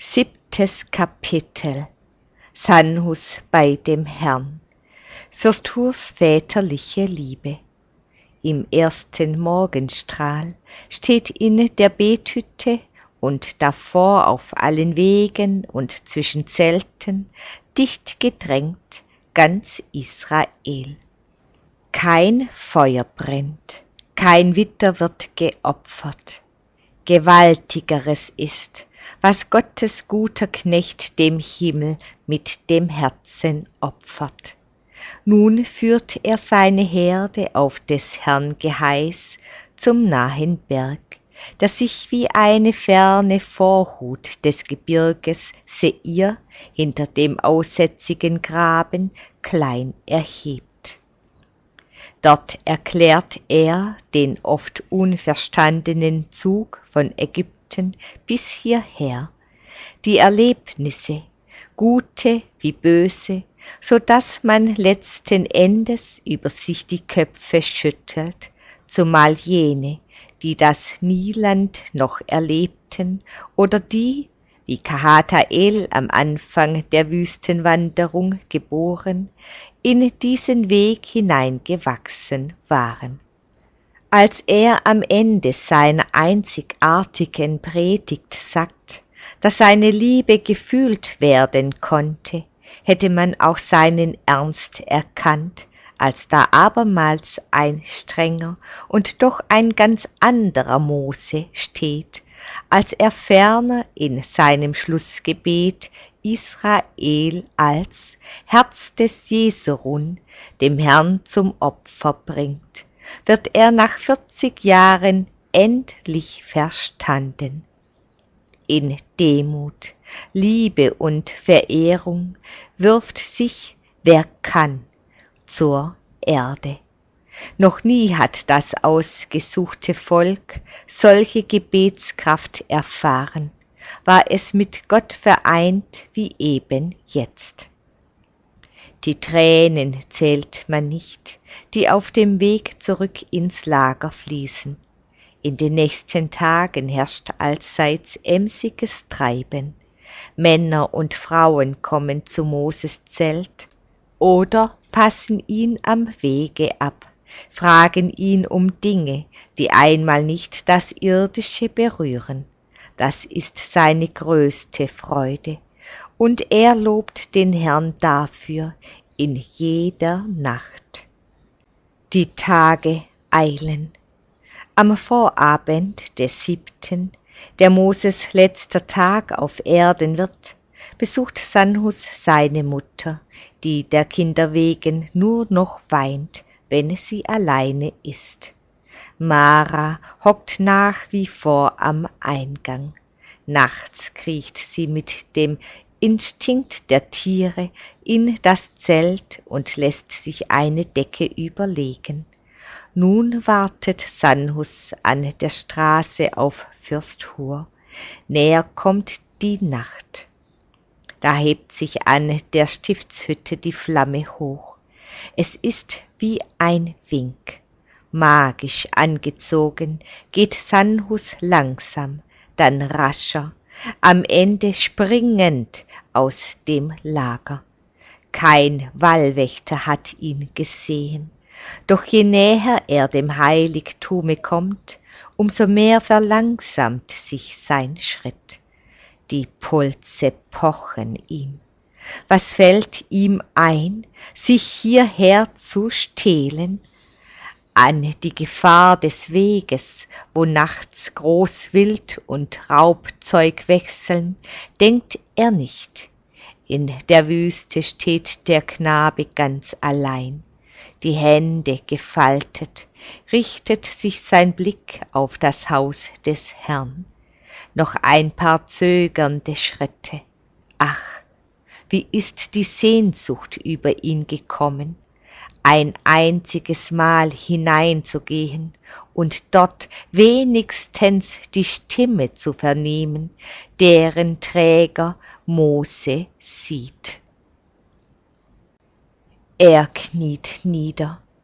7. Kapitel. Sanhus bei dem Herrn. Fürst Hurs väterliche Liebe. Im ersten Morgenstrahl steht in der Bethütte und davor auf allen Wegen und zwischen Zelten, dicht gedrängt, ganz Israel. Kein Feuer brennt, kein Witter wird geopfert. Gewaltigeres ist, was Gottes guter Knecht dem Himmel mit dem Herzen opfert. Nun führt er seine Herde auf des Herrn Geheiß zum nahen Berg, der sich wie eine ferne Vorhut des Gebirges Seir hinter dem aussätzigen Graben klein erhebt. Dort erklärt er den oft unverstandenen Zug von Ägypten bis hierher, die Erlebnisse, gute wie böse, so dass man letzten Endes über sich die Köpfe schüttelt, zumal jene, die das Nieland noch erlebten oder die, wie Kahatael am Anfang der Wüstenwanderung geboren, in diesen Weg hineingewachsen waren. Als er am Ende seiner einzigartigen Predigt sagt, dass seine Liebe gefühlt werden konnte, hätte man auch seinen Ernst erkannt, als da abermals ein strenger und doch ein ganz anderer Mose steht, als er ferner in seinem Schlussgebet Israel als Herz des Jesurun dem Herrn zum Opfer bringt, wird er nach 40 Jahren endlich verstanden. In Demut, Liebe und Verehrung wirft sich, wer kann, zur Erde. Noch nie hat das ausgesuchte Volk solche Gebetskraft erfahren, war es mit Gott vereint wie eben jetzt. Die Tränen zählt man nicht, die auf dem Weg zurück ins Lager fließen. In den nächsten Tagen herrscht allseits emsiges Treiben. Männer und Frauen kommen zu Moses Zelt oder passen ihn am Wege ab, fragen ihn um Dinge, die einmal nicht das Irdische berühren. Das ist seine größte Freude, und er lobt den Herrn dafür in jeder Nacht. Die Tage eilen. Am Vorabend des 7., der Moses letzter Tag auf Erden wird, besucht Sanhus seine Mutter, die der Kinder wegen nur noch weint, wenn sie alleine ist. Mara hockt nach wie vor am Eingang. Nachts kriecht sie mit dem Instinkt der Tiere in das Zelt und lässt sich eine Decke überlegen. Nun wartet Sanhus an der Straße auf Fürst Hur. Näher kommt die Nacht. Da hebt sich an der Stiftshütte die Flamme hoch. Es ist wie ein Wink. Magisch angezogen geht Sanhus langsam, dann rascher, am Ende springend aus dem Lager. Kein Wallwächter hat ihn gesehen, doch je näher er dem Heiligtume kommt, umso mehr verlangsamt sich sein Schritt. Die Pulse pochen ihm. Was fällt ihm ein, sich hierher zu stehlen? An die Gefahr des Weges, wo nachts Großwild und Raubzeug wechseln, denkt er nicht. In der Wüste steht der Knabe ganz allein, die Hände gefaltet, richtet sich sein Blick auf das Haus des Herrn. Noch ein paar zögernde Schritte. Ach, wie ist die Sehnsucht über ihn gekommen, ein einziges Mal hineinzugehen und dort wenigstens die Stimme zu vernehmen, deren Träger Mose sieht. Er kniet nieder.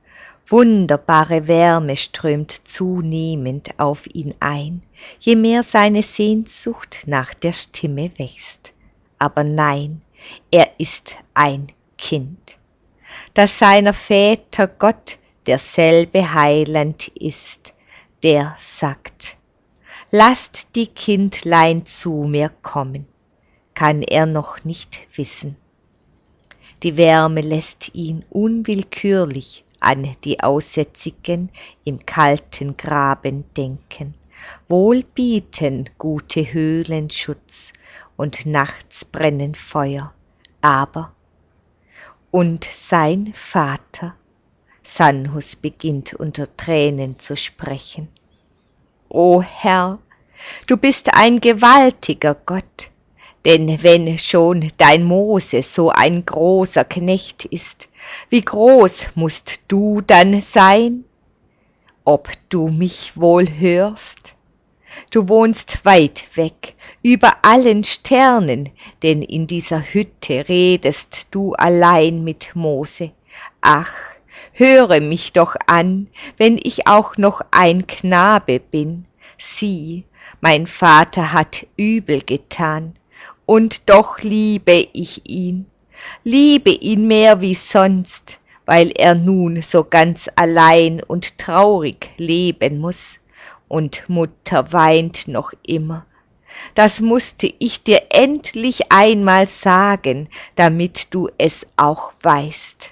Wunderbare Wärme strömt zunehmend auf ihn ein, je mehr seine Sehnsucht nach der Stimme wächst. Aber nein, er ist ein Kind, das seiner Väter Gott derselbe Heiland ist, der sagt: Lasst die Kindlein zu mir kommen, kann er noch nicht wissen. Die Wärme lässt ihn unwillkürlich an die Aussätzigen im kalten Graben denken. Wohl bieten gute Höhlen Schutz und nachts brennen Feuer, aber und sein Vater, Sanhus beginnt unter Tränen zu sprechen. O Herr, du bist ein gewaltiger Gott, denn wenn schon dein Mose so ein großer Knecht ist, wie groß musst du dann sein? Ob du mich wohl hörst? Du wohnst weit weg, über allen Sternen, denn in dieser Hütte redest du allein mit Mose. Ach, höre mich doch an, wenn ich auch noch ein Knabe bin. Sieh, mein Vater hat übel getan, und doch liebe ich ihn mehr wie sonst, weil er nun so ganz allein und traurig leben muß, und Mutter weint noch immer. Das mußte ich dir endlich einmal sagen, damit du es auch weißt.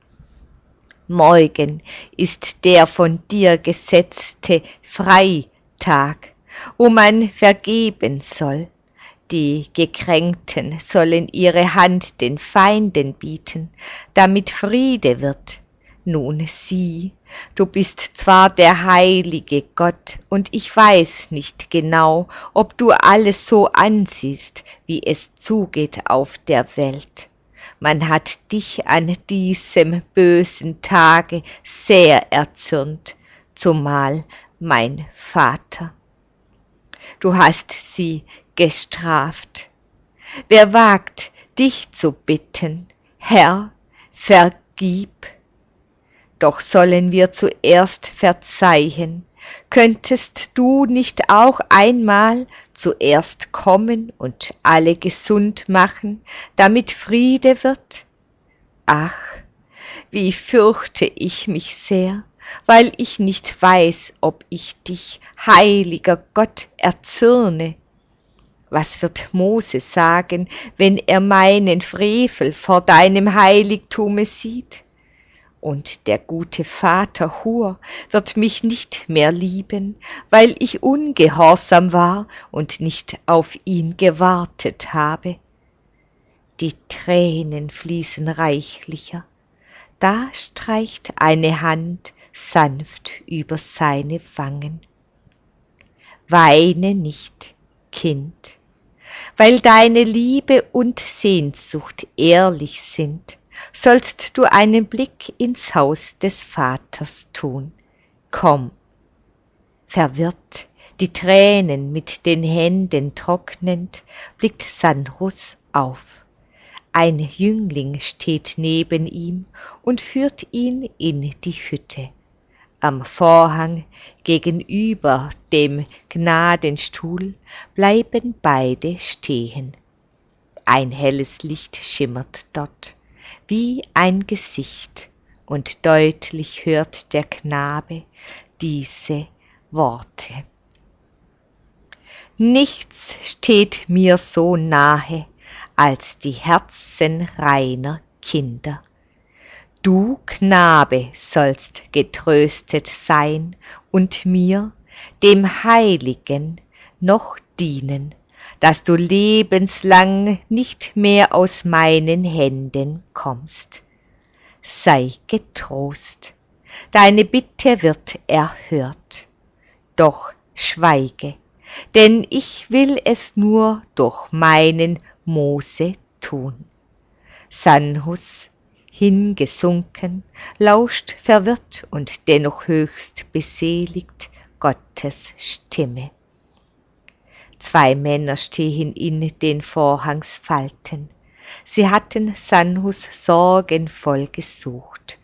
Morgen ist der von dir gesetzte Freitag, wo man vergeben soll. Die Gekränkten sollen ihre Hand den Feinden bieten, damit Friede wird. Nun sieh, du bist zwar der heilige Gott, und ich weiß nicht genau, ob du alles so ansiehst, wie es zugeht auf der Welt. Man hat dich an diesem bösen Tage sehr erzürnt, zumal mein Vater. Du hast sie gestraft. Wer wagt, dich zu bitten, Herr, vergib? Doch sollen wir zuerst verzeihen. Könntest du nicht auch einmal zuerst kommen und alle gesund machen, damit Friede wird? Ach, wie fürchte ich mich sehr, weil ich nicht weiß, ob ich dich, heiliger Gott, erzürne. Was wird Mose sagen, wenn er meinen Frevel vor deinem Heiligtume sieht? Und der gute Vater Hur wird mich nicht mehr lieben, weil ich ungehorsam war und nicht auf ihn gewartet habe. Die Tränen fließen reichlicher, da streicht eine Hand sanft über seine Wangen. Weine nicht, Kind, weil deine Liebe und Sehnsucht ehrlich sind, sollst du einen Blick ins Haus des Vaters tun. Komm. Verwirrt, die Tränen mit den Händen trocknend, blickt Sanhus auf. Ein Jüngling steht neben ihm und führt ihn in die Hütte. Am Vorhang gegenüber dem Gnadenstuhl bleiben beide stehen. Ein helles Licht schimmert dort, wie ein Gesicht, und deutlich hört der Knabe diese Worte. Nichts steht mir so nahe als die Herzen reiner Kinder. Du, Knabe, sollst getröstet sein und mir, dem Heiligen, noch dienen, dass du lebenslang nicht mehr aus meinen Händen kommst. Sei getrost, deine Bitte wird erhört. Doch schweige, denn ich will es nur durch meinen Mose tun. Sanhus, hingesunken, lauscht verwirrt und dennoch höchst beseligt Gottes Stimme. Zwei Männer stehen in den Vorhangsfalten. Sie hatten Sanhus sorgenvoll gesucht.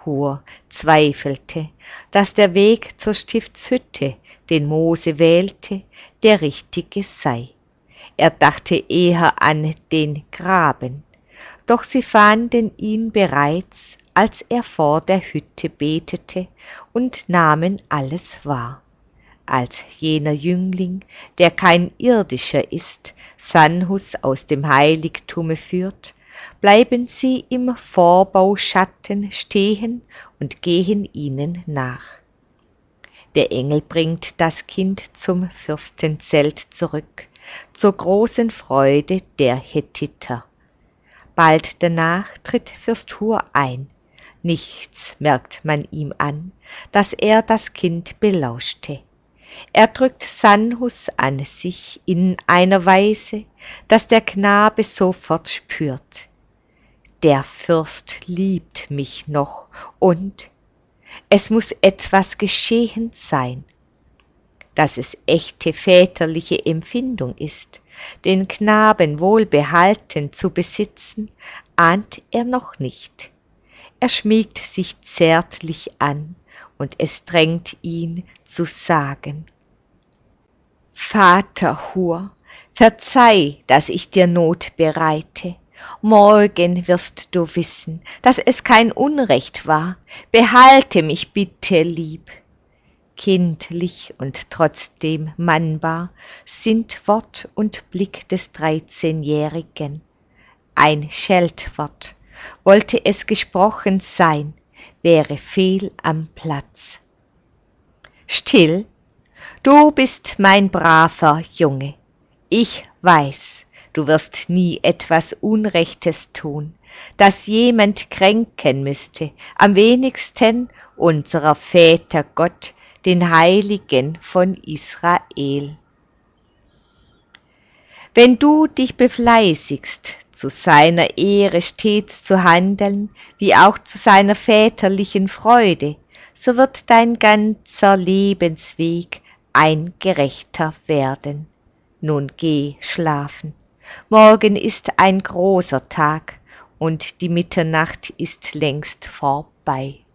Hur zweifelte, dass der Weg zur Stiftshütte, den Mose wählte, der richtige sei. Er dachte eher an den Graben, doch sie fanden ihn bereits, als er vor der Hütte betete, und nahmen alles wahr. Als jener Jüngling, der kein irdischer ist, Sanhus aus dem Heiligtume führt, bleiben sie im Vorbauschatten stehen und gehen ihnen nach. Der Engel bringt das Kind zum Fürstenzelt zurück, zur großen Freude der Hethiter. Bald danach tritt Fürst Hur ein. Nichts merkt man ihm an, dass er das Kind belauschte. Er drückt Sanhus an sich in einer Weise, dass der Knabe sofort spürt: Der Fürst liebt mich noch und es muss etwas geschehen sein. Dass es echte väterliche Empfindung ist, den Knaben wohlbehalten zu besitzen, ahnt er noch nicht. Er schmiegt sich zärtlich an, und es drängt ihn zu sagen: Vater Hur, verzeih, dass ich dir Not bereite. Morgen wirst du wissen, dass es kein Unrecht war. Behalte mich bitte lieb. Kindlich und trotzdem mannbar sind Wort und Blick des 13-Jährigen. Ein Scheltwort, wollte es gesprochen sein, wäre fehl am Platz. Still, du bist mein braver Junge. Ich weiß, du wirst nie etwas Unrechtes tun, das jemand kränken müsste, am wenigsten unserer Väter Gott, den Heiligen von Israel. Wenn du dich befleißigst, zu seiner Ehre stets zu handeln, wie auch zu seiner väterlichen Freude, so wird dein ganzer Lebensweg ein gerechter werden. Nun geh schlafen. Morgen ist ein großer Tag und die Mitternacht ist längst vorbei.